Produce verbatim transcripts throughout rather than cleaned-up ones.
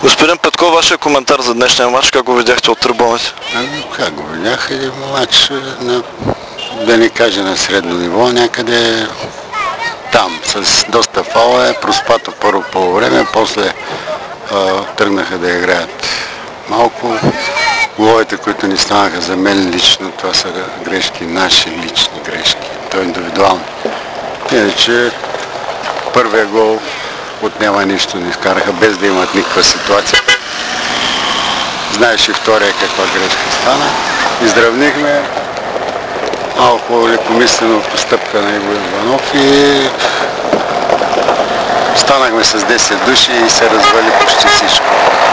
Господин Петков, вашия коментар за днешния матч, как го видяхте от трибуните? Ами, как го видях? Един матч на, да не кажа на средно ниво, някъде там, с доста фаула, проспато първо по време, после а, тръгнаха да играят малко. Головете, които ни станаха за мен лично, това са грешки, наши лични грешки, то е индивидуално. Иначе първия гол отнема нищо, ни вкараха без да имат никаква ситуация. Знаеш и втория каква грешка стана. Изравнихме малко лекомислено постъпка на Иво Иванов и станахме с десет души и се развали почти всичко.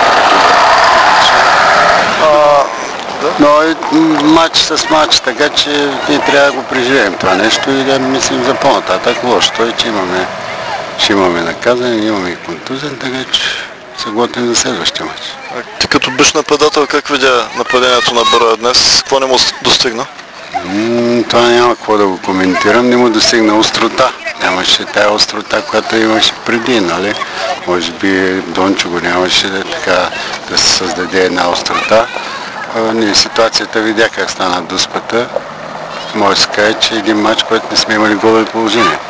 Но матч с матч, така че ние трябва да го преживеем това нещо и да мислим за по-нататък. Лошото е, че имаме, ще имаме наказане, имаме и контузен, така че се готвим за следващия матч. Ти като биш нападател, как видя нападението на Берое днес? Какво не му достигна? М- това няма какво да го коментирам, не му достигна острота. Нямаше тая острота, която имаше преди, нали? Може би Дончо го нямаше да, така, да се създаде една острота. А, ние ситуацията видя как стана дуспата. Може да се каже, че един матч, който не сме имали голови положение.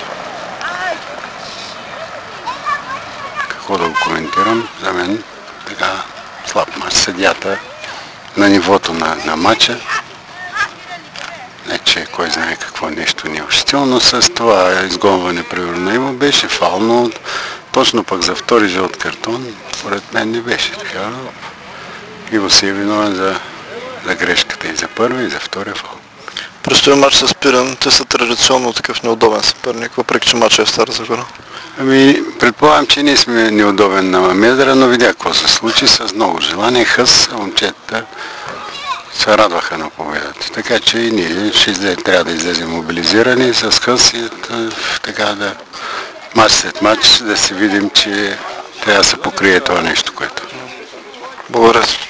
Какво да го коментирам? За мен така слаб матч. Съдията на нивото на, на матча. Не, че кой знае какво нещо не е ощетил, но с това изгонване примерно на Иво беше фал, но точно пък за втори жълт картон, според мен не беше така. Иво си е виновен за, за грешката и за първи, и за втория фал. Престои матч с Пирин, те са традиционно такъв неудобен съперник, въпреки че матчът е в Стара Загора. Ами, предполагам, че ние сме неудобен на Мездра, но видя какво се случи с много желание. Хъс, момчетата се радваха на победата. Така че и ние ще излез, трябва да излезем мобилизирани с Хъс и така да матч след матч да си видим, че трябва да се покрие това нещо, което. Благодаря.